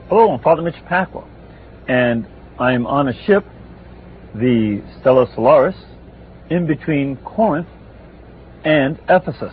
Hello, I'm Father Mitch Pacwa, and I'm on a ship, the Stella Solaris, in between Corinth and Ephesus.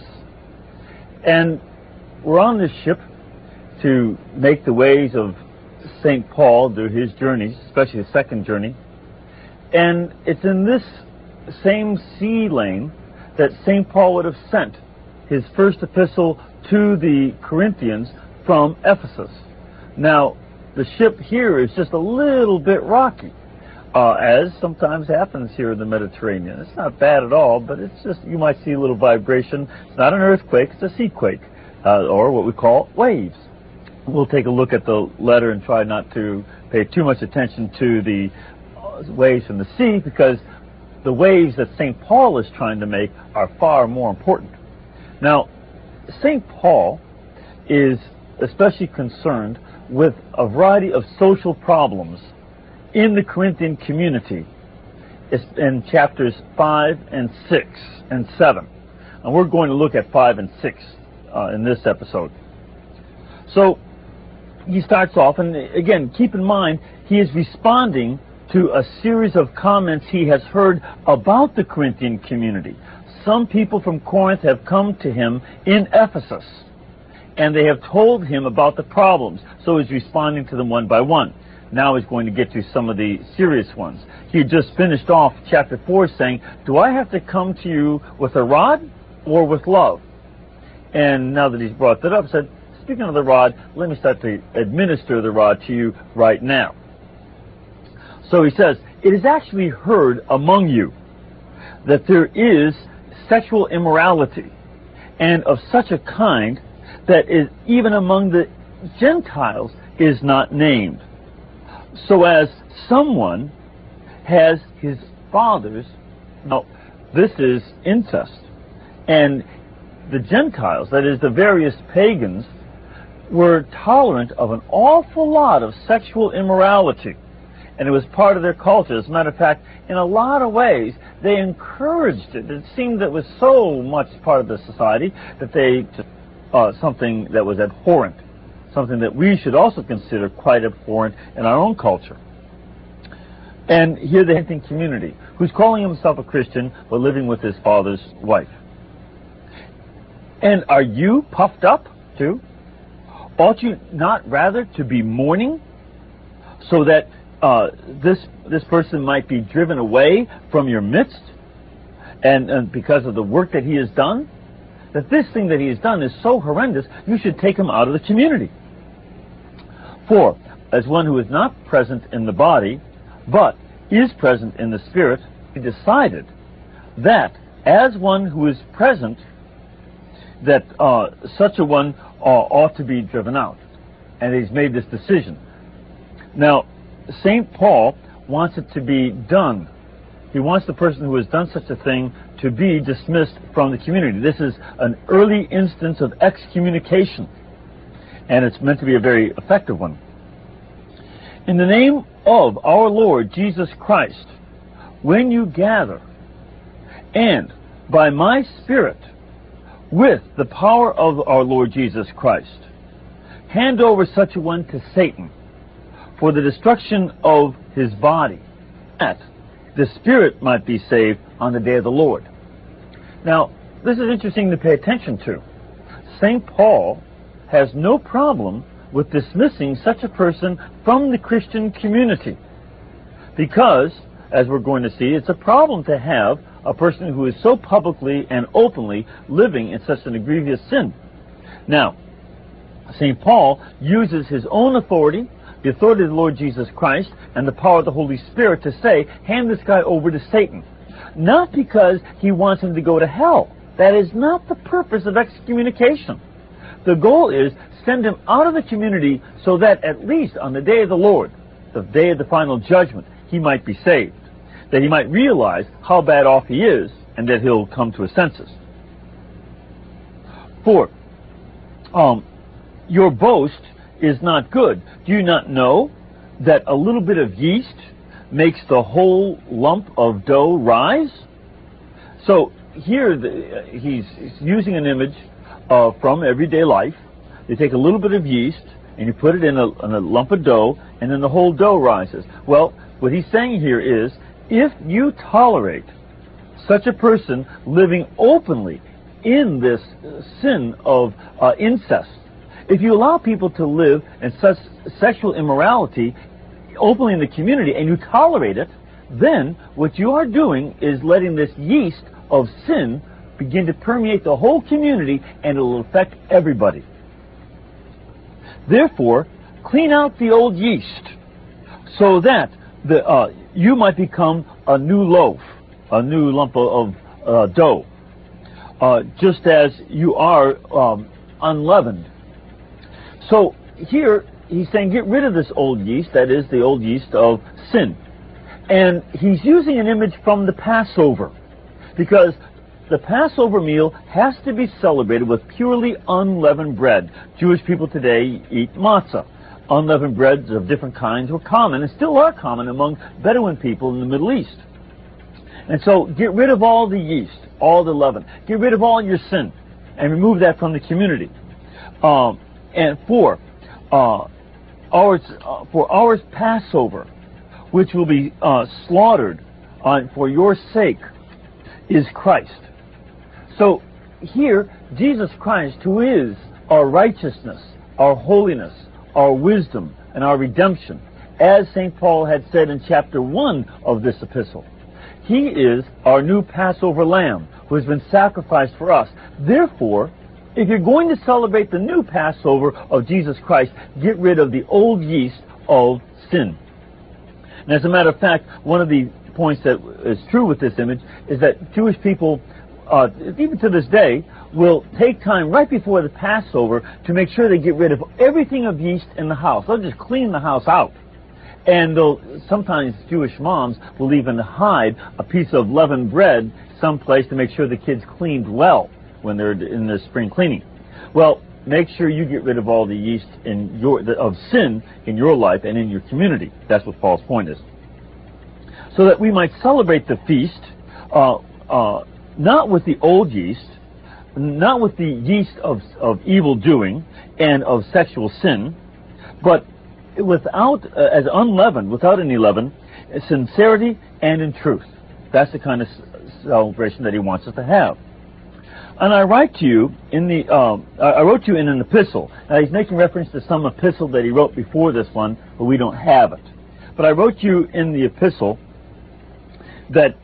And we're on this ship to make the ways of St. Paul do his journeys, especially the second journey. And it's in this same sea lane that St. Paul would have sent his first epistle to the Corinthians from Ephesus. Now, the ship here is just a little bit rocky, as sometimes happens here in the Mediterranean. It's not bad at all, but it's just, you might see a little vibration. It's not an earthquake, it's a seaquake, or what we call waves. We'll take a look at the letter and try not to pay too much attention to the waves from the sea, because the waves that St. Paul is trying to make are far more important. Now, St. Paul is especially concerned with a variety of social problems in the Corinthian community in chapters 5 and 6 and 7. And we're going to look at 5 and 6 in this episode. So he starts off, and again, keep in mind, he is responding to a series of comments he has heard about the Corinthian community. Some people from Corinth have come to him in Ephesus, and they have told him about the problems. So he's responding to them one by one. Now he's going to get to some of the serious ones. He had just finished off chapter 4 saying, do I have to come to you with a rod or with love? And now that he's brought that up, said, speaking of the rod, let me start to administer the rod to you right now. So he says, it is actually heard among you that there is sexual immorality, and of such a kind that is even among the Gentiles is not named, so as someone has his father's. Now, this is incest, and the Gentiles, that is the various pagans, were tolerant of an awful lot of sexual immorality, and it was part of their culture. As a matter of fact, in a lot of ways, they encouraged it. It seemed that it was so much part of the society that they something that was abhorrent, something that we should also consider quite abhorrent in our own culture. And here the Corinthian community, who's calling himself a Christian but living with his father's wife. And are you puffed up too? Ought you not rather to be mourning, so that this person might be driven away from your midst, and because of the work that he has done? That this thing that he has done is so horrendous, you should take him out of the community. For, as one who is not present in the body, but is present in the spirit, he decided that, as one who is present, that such a one ought to be driven out. And he's made this decision. Now, St. Paul wants it to be done. He wants the person who has done such a thing to be dismissed from the community. This is an early instance of excommunication, and it's meant to be a very effective one. In the name of our Lord Jesus Christ, when you gather, and by my Spirit, with the power of our Lord Jesus Christ, hand over such a one to Satan for the destruction of his body, that the spirit might be saved on the day of the Lord. Now, this is interesting to pay attention to. St. Paul has no problem with dismissing such a person from the Christian community, because, as we're going to see, it's a problem to have a person who is so publicly and openly living in such an egregious sin. Now, St. Paul uses his own authority, the authority of the Lord Jesus Christ, and the power of the Holy Spirit to say, hand this guy over to Satan. Not because he wants him to go to hell. That is not the purpose of excommunication. The goal is send him out of the community so that at least on the day of the Lord, the day of the final judgment, he might be saved. That he might realize how bad off he is, and that he'll come to his senses. 4. Your boast is not good. Do you not know that a little bit of yeast makes the whole lump of dough rise? So here he's using an image from everyday life. They take a little bit of yeast and you put it in a lump of dough, and then the whole dough rises. Well, what he's saying here is, if you tolerate such a person living openly in this sin of incest, if you allow people to live in such sexual immorality openly in the community and you tolerate it, then what you are doing is letting this yeast of sin begin to permeate the whole community, and it will affect everybody. Therefore, clean out the old yeast so that you might become a new loaf, a new lump of dough, just as you are unleavened. So here he's saying get rid of this old yeast, that is the old yeast of sin. And he's using an image from the Passover, because the Passover meal has to be celebrated with purely unleavened bread. Jewish people today eat matzah. Unleavened breads of different kinds were common and still are common among Bedouin people in the Middle East. And so get rid of all the yeast, all the leaven. Get rid of all your sin and remove that from the community. And for our Passover, which will be slaughtered for your sake, is Christ. So here, Jesus Christ, who is our righteousness, our holiness, our wisdom, and our redemption, as St. Paul had said in chapter 1 of this epistle, he is our new Passover lamb who has been sacrificed for us. Therefore, if you're going to celebrate the new Passover of Jesus Christ, get rid of the old yeast of sin. And as a matter of fact, one of the points that is true with this image is that Jewish people, even to this day, will take time right before the Passover to make sure they get rid of everything of yeast in the house. They'll just clean the house out. And sometimes Jewish moms will even hide a piece of leavened bread someplace to make sure the kids cleaned well when they're in their spring cleaning. Well, make sure you get rid of all the yeast of sin in your life and in your community. That's what Paul's point is. So that we might celebrate the feast, not with the old yeast, not with the yeast of evil doing and of sexual sin, but without, as unleavened, without any leaven, sincerity and in truth. That's the kind of celebration that he wants us to have. And I write to you I wrote to you in an epistle. Now he's making reference to some epistle that he wrote before this one, but we don't have it. But I wrote to you in the epistle that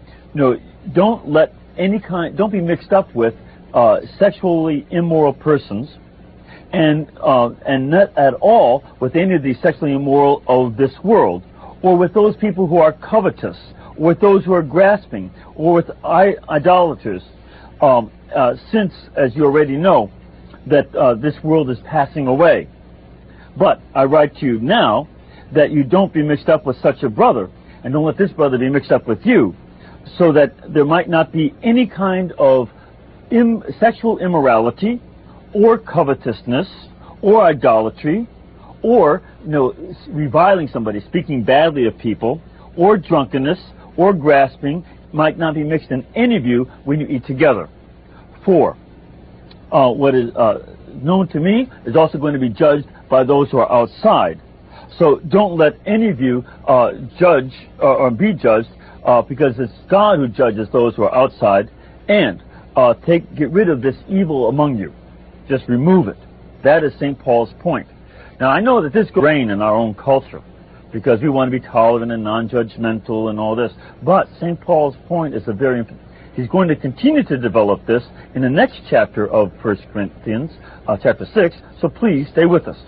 don't be mixed up with sexually immoral persons, and not at all with any of the sexually immoral of this world, or with those people who are covetous, or with those who are grasping, or with idolaters, since, as you already know, that this world is passing away. But I write to you now that you don't be mixed up with such a brother, and don't let this brother be mixed up with you, so that there might not be any kind of sexual immorality, or covetousness, or idolatry, or reviling somebody, speaking badly of people, or drunkenness, or grasping, might not be mixed in any of you when you eat together. For what is known to me is also going to be judged by those who are outside. So don't let any of you judge or be judged, because it's God who judges those who are outside. And get rid of this evil among you. Just remove it. That is St. Paul's point. Now I know that this goes reign in our own culture, because we want to be tolerant and non-judgmental and all this. But St. Paul's point is he's going to continue to develop this in the next chapter of 1 Corinthians, chapter 6. So please stay with us.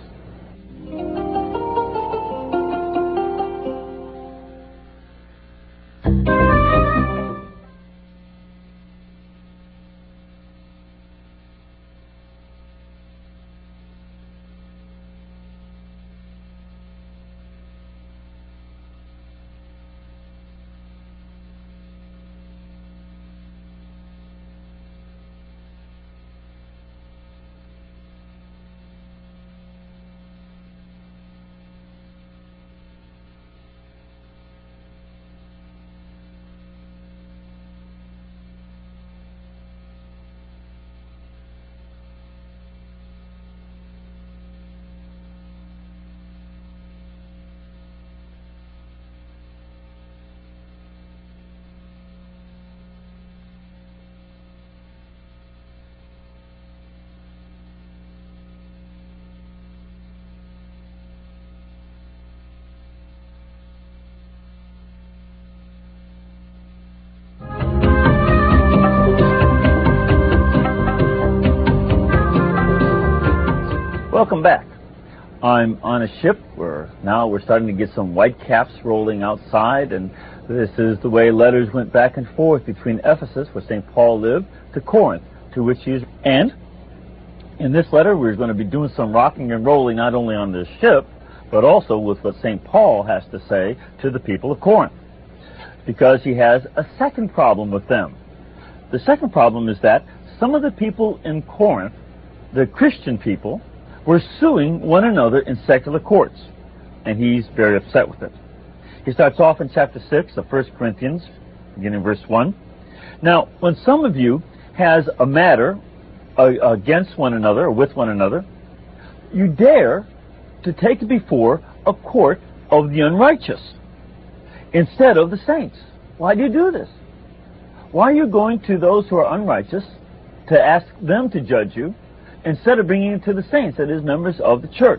Welcome back. I'm on a ship where now we're starting to get some white caps rolling outside, and this is the way letters went back and forth between Ephesus, where St. Paul lived, to Corinth, to which he's... And in this letter, we're going to be doing some rocking and rolling not only on this ship, but also with what St. Paul has to say to the people of Corinth, because he has a second problem with them. The second problem is that some of the people in Corinth, the Christian people, were suing one another in secular courts, and he's very upset with it. He starts off in chapter 6 of 1 Corinthians, beginning verse 1. Now, when some of you has a matter against one another or with one another, you dare to take it before a court of the unrighteous instead of the saints. Why do you do this? Why are you going to those who are unrighteous to ask them to judge you instead of bringing it to the saints, that is, members of the church?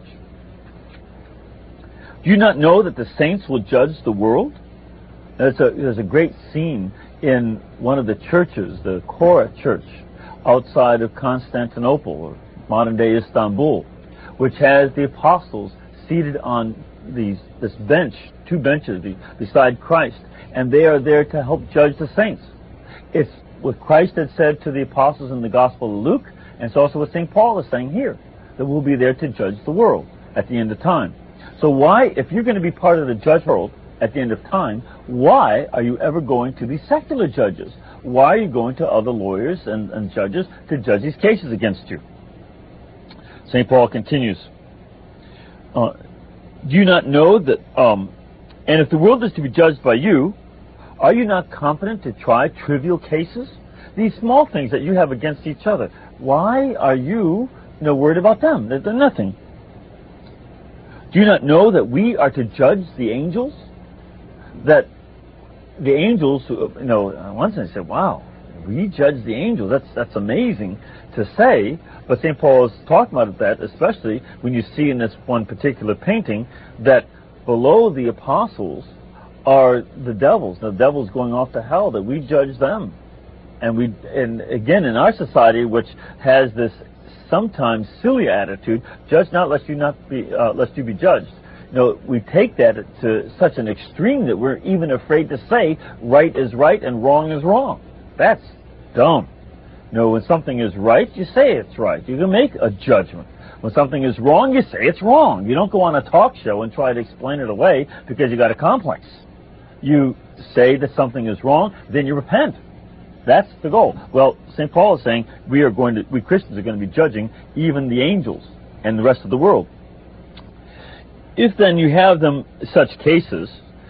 Do you not know that the saints will judge the world? There's a great scene in one of the churches, the Kora church, outside of Constantinople, or modern-day Istanbul, which has the apostles seated on this bench, two benches beside Christ, and they are there to help judge the saints. It's what Christ had said to the apostles in the Gospel of Luke, and it's also what St. Paul is saying here, that we'll be there to judge the world at the end of time. So why, if you're going to be part of the judge world at the end of time, why are you ever going to these secular judges? Why are you going to other lawyers and judges to judge these cases against you? St. Paul continues, do you not know that, and if the world is to be judged by you, are you not competent to try trivial cases? These small things that you have against each other, why are you worried about them? They're nothing. Do you not know that we are to judge the angels? That the angels, once I said, wow, we judge the angels. That's amazing to say. But St. Paul is talking about that, especially when you see in this one particular painting that below the apostles are the devils going off to hell, that we judge them. And again, in our society, which has this sometimes silly attitude, judge not lest you be judged. We take that to such an extreme that we're even afraid to say right is right and wrong is wrong. That's dumb. When something is right, you say it's right. You can make a judgment. When something is wrong, you say it's wrong. You don't go on a talk show and try to explain it away because you got a complex. You say that something is wrong, then you repent. That's the goal. Well, St. Paul is saying we Christians are going to be judging even the angels and the rest of the world. If then you have such cases,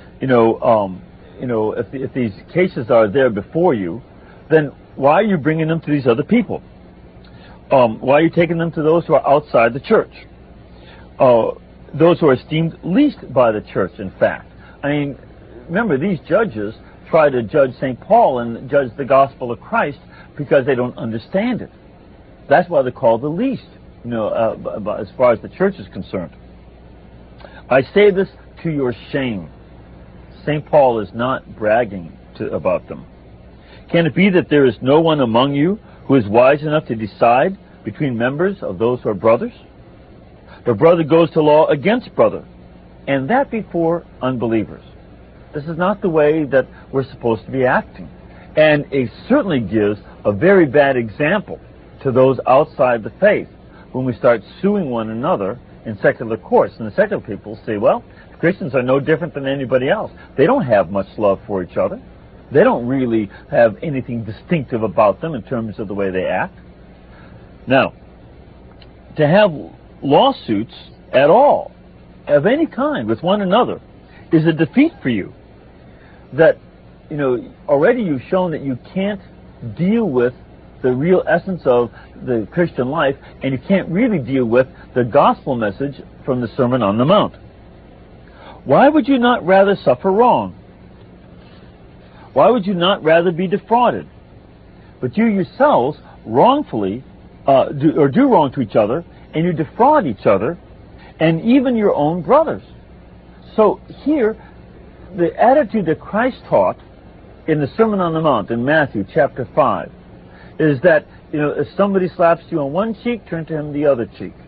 if these cases are there before you, then why are you bringing them to these other people? Why are you taking them to those who are outside the church? Those who are esteemed least by the church, in fact. I mean, remember, these judges try to judge St. Paul and judge the gospel of Christ because they don't understand it. That's why they're called the least, as far as the church is concerned. I say this to your shame. St. Paul is not bragging about them. Can it be that there is no one among you who is wise enough to decide between members of those who are brothers? But brother goes to law against brother, and that before unbelievers. This is not the way that we're supposed to be acting. And it certainly gives a very bad example to those outside the faith when we start suing one another in secular courts. And the secular people say, well, Christians are no different than anybody else. They don't have much love for each other. They don't really have anything distinctive about them in terms of the way they act. Now, to have lawsuits at all, of any kind, with one another, is a defeat for you. That, already you've shown that you can't deal with the real essence of the Christian life, and you can't really deal with the gospel message from the Sermon on the Mount. Why would you not rather suffer wrong? Why would you not rather be defrauded? But you yourselves wrongfully do wrong to each other, and you defraud each other, and even your own brothers. So here, the attitude that Christ taught in the Sermon on the Mount in Matthew chapter 5 is that, if somebody slaps you on one cheek, turn to him the other cheek.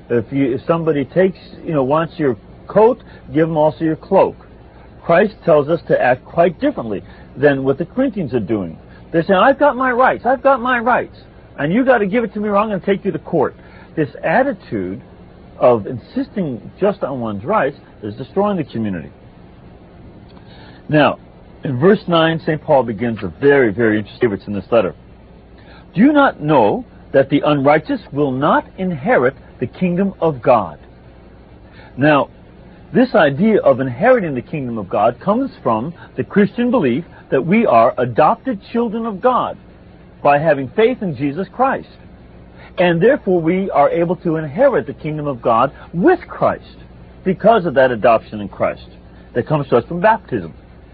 If somebody wants your coat, give them also your cloak. Christ tells us to act quite differently than what the Corinthians are doing. They're saying, I've got my rights, and you got to give it to me or I'm going to take you to court. This attitude of insisting just on one's rights is destroying the community. Now, in verse 9, St. Paul begins a very, very interesting favorites in this letter. Do you not know that the unrighteous will not inherit the kingdom of God? Now, this idea of inheriting the kingdom of God comes from the Christian belief that we are adopted children of God by having faith in Jesus Christ. And therefore we are able to inherit the kingdom of God with Christ because of that adoption in Christ that comes to us from baptism.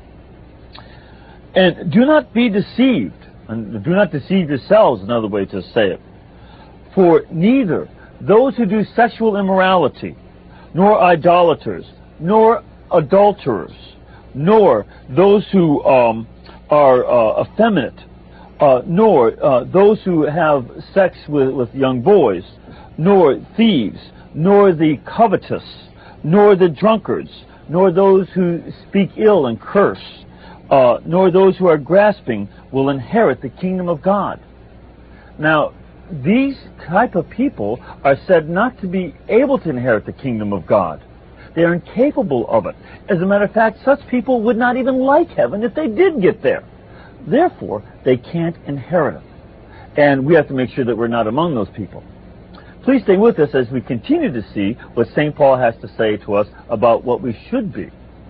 And do not be deceived, and do not deceive yourselves, another way to say it. For neither those who do sexual immorality, nor idolaters, nor adulterers, nor those who are effeminate, nor those who have sex with young boys, nor thieves, nor the covetous, nor the drunkards, nor those who speak ill and curse, nor those who are grasping will inherit the kingdom of God. Now, these type of people are said not to be able to inherit the kingdom of God. They are incapable of it. As a matter of fact, such people would not even like heaven if they did get there. Therefore, they can't inherit it. And we have to make sure that we're not among those people. Please stay with us as we continue to see what St. Paul has to say to us about what we should be.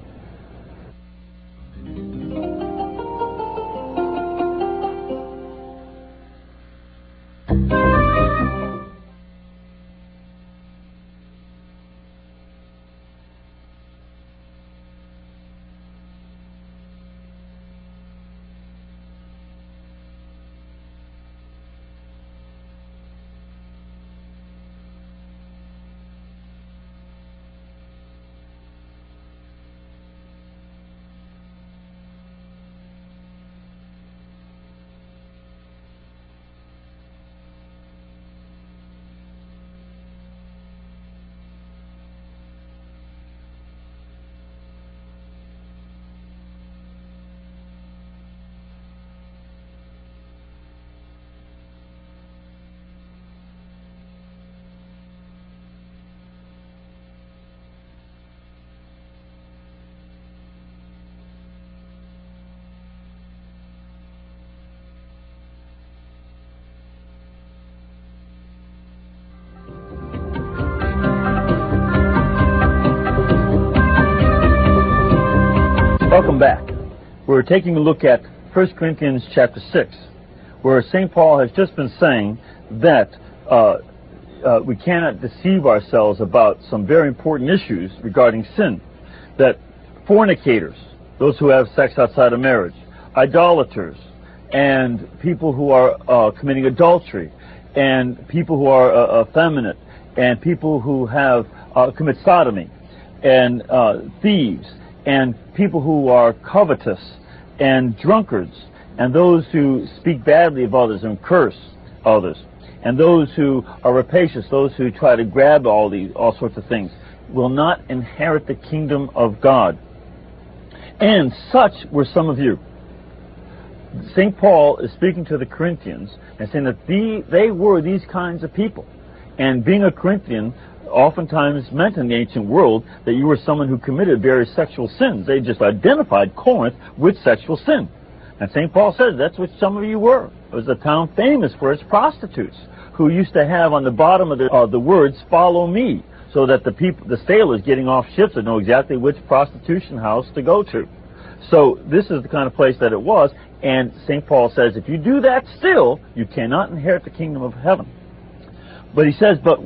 Welcome back. We're taking a look at 1 Corinthians chapter 6, where St. Paul has just been saying that we cannot deceive ourselves about some very important issues regarding sin. That fornicators, those who have sex outside of marriage, idolaters, and people who are committing adultery, and people who are effeminate, and people who have commit sodomy, and thieves, and people who are covetous, and drunkards, and those who speak badly of others and curse others, and those who are rapacious, those who try to grab all sorts of things, will not inherit the kingdom of God. And such were some of you. St. Paul is speaking to the Corinthians and saying that they were these kinds of people. And being a Corinthian oftentimes meant in the ancient world that you were someone who committed various sexual sins. They just identified Corinth with sexual sin. And St. Paul says that's what some of you were. It was a town famous for its prostitutes, who used to have on the bottom of the words, "Follow me," so that the sailors getting off ships would know exactly which prostitution house to go to. So this is the kind of place that it was, and St. Paul says if you do that still, you cannot inherit the kingdom of heaven. But he says, but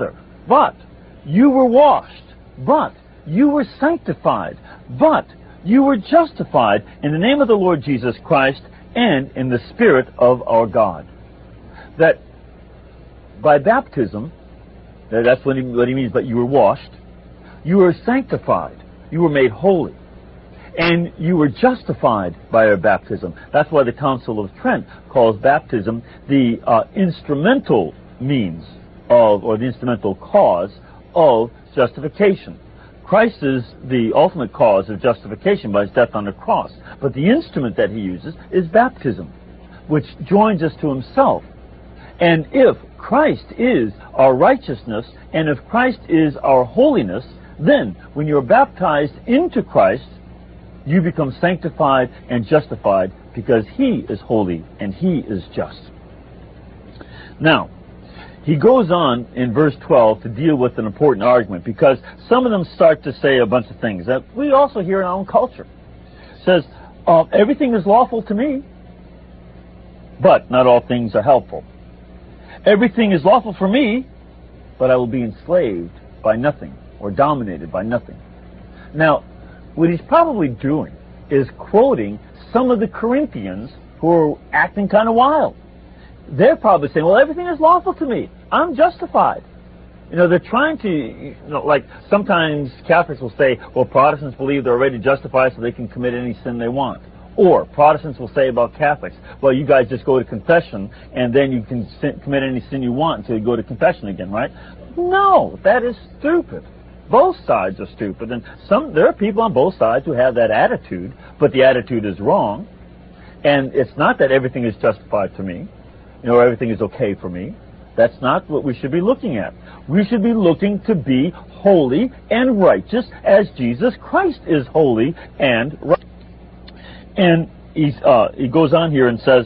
you were washed, but you were sanctified, but you were justified in the name of the Lord Jesus Christ and in the Spirit of our God. That by baptism, that's what he means, but you were washed, you were sanctified, you were made holy, and you were justified by our baptism. That's why the Council of Trent calls baptism the instrumental means of, or the instrumental cause of justification. Christ is the ultimate cause of justification by his death on the cross. But the instrument that he uses is baptism, which joins us to himself. And if Christ is our righteousness, and if Christ is our holiness, then when you're baptized into Christ, you become sanctified and justified because he is holy and he is just. Now, he goes on in verse 12 to deal with an important argument, because some of them start to say a bunch of things that we also hear in our own culture. It says, everything is lawful to me, but not all things are helpful. Everything is lawful for me, but I will be enslaved by nothing or dominated by nothing. Now, what he's probably doing is quoting some of the Corinthians who are acting kind of wild. They're probably saying, well, everything is lawful to me. I'm justified. You know, they're trying to, like sometimes Catholics will say, well, Protestants believe they're already justified so they can commit any sin they want. Or Protestants will say about Catholics, well, you guys just go to confession and then you can commit any sin you want until you go to confession again, right? No, that is stupid. Both sides are stupid. And there are people on both sides who have that attitude, but the attitude is wrong. And it's not that everything is justified to me, or everything is okay for me. That's not what we should be looking at. We should be looking to be holy and righteous as Jesus Christ is holy and righteous. And he goes on here and says,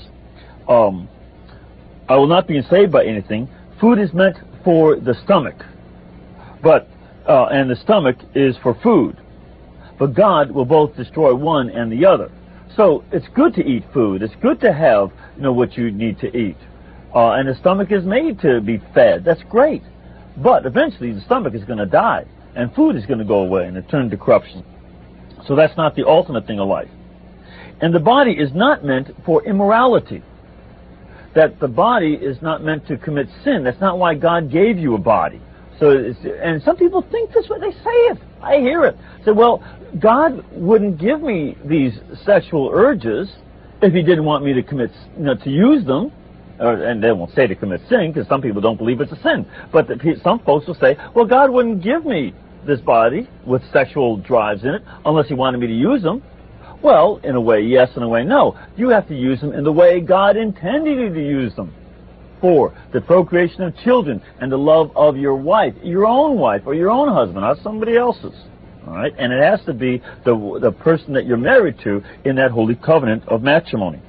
I will not be enslaved by anything. Food is meant for the stomach, and the stomach is for food. But God will both destroy one and the other. So it's good to eat food. It's good to have what you need to eat. And the stomach is made to be fed. That's great. But eventually the stomach is going to die, and food is going to go away and it turn to corruption. So that's not the ultimate thing of life. And the body is not meant for immorality. That the body is not meant to commit sin. That's not why God gave you a body. And some people think this way. They say it. I hear it. Say, well, God wouldn't give me these sexual urges if he didn't want me to commit, to use them. And they won't say to commit sin, because some people don't believe it's a sin. But some folks will say, well, God wouldn't give me this body with sexual drives in it unless he wanted me to use them. Well, in a way, yes, in a way, no. You have to use them in the way God intended you to use them. For the procreation of children and the love of your wife, your own wife or your own husband, not somebody else's. All right? And it has to be the person that you're married to in that holy covenant of matrimony.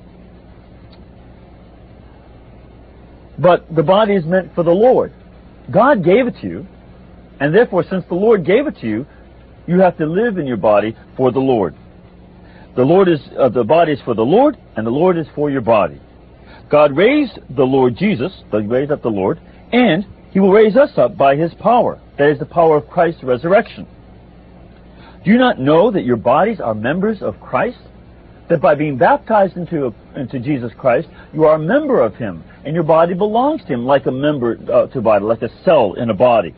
But the body is meant for the Lord. God gave it to you, and therefore, since the Lord gave it to you, you have to live in your body for the Lord. The body is for the Lord, and the Lord is for your body. God raised the Lord Jesus, He raised up the Lord, and he will raise us up by his power. That is the power of Christ's resurrection. Do you not know that your bodies are members of Christ? That by being baptized into Jesus Christ, you are a member of him, and your body belongs to him like a member to a body, like a cell in a body.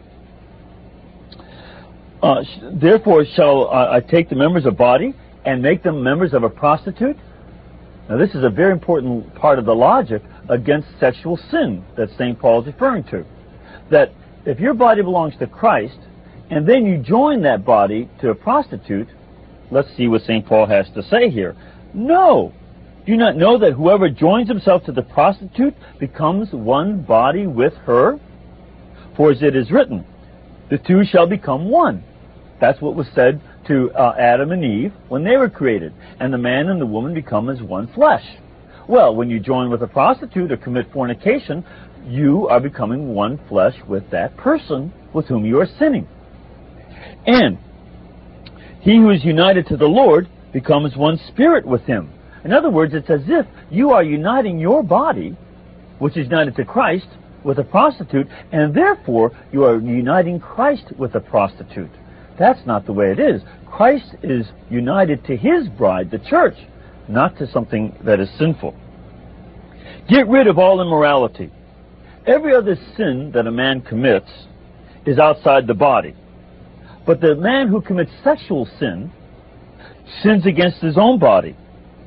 Therefore shall I take the members of body and make them members of a prostitute? Now this is a very important part of the logic against sexual sin that St. Paul is referring to. That if your body belongs to Christ, and then you join that body to a prostitute, let's see what St. Paul has to say here. No! Do you not know that whoever joins himself to the prostitute becomes one body with her? For as it is written, the two shall become one. That's what was said to Adam and Eve when they were created. And the man and the woman become as one flesh. Well, when you join with a prostitute or commit fornication, you are becoming one flesh with that person with whom you are sinning. And he who is united to the Lord becomes one spirit with him. In other words, it's as if you are uniting your body, which is united to Christ, with a prostitute, and therefore you are uniting Christ with a prostitute. That's not the way it is. Christ is united to his bride, the church, not to something that is sinful. Get rid of all immorality. Every other sin that a man commits is outside the body. But the man who commits sexual sin sins against his own body.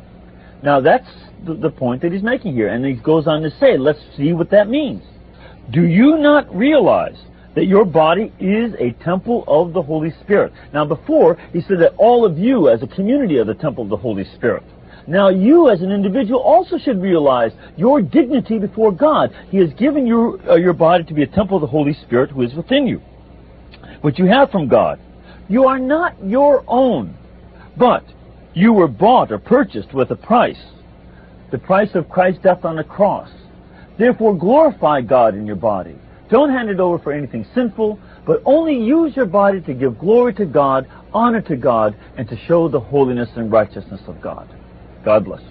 Now that's the point that he's making here. And he goes on to say, let's see what that means. Do you not realize that your body is a temple of the Holy Spirit? Now before, he said that all of you as a community are the temple of the Holy Spirit. Now you as an individual also should realize your dignity before God. He has given you your body to be a temple of the Holy Spirit who is within you, which you have from God. You are not your own, but you were bought or purchased with a price, the price of Christ's death on the cross. Therefore glorify God in your body. Don't hand it over for anything sinful, but only use your body to give glory to God, honor to God, and to show the holiness and righteousness of God. God bless.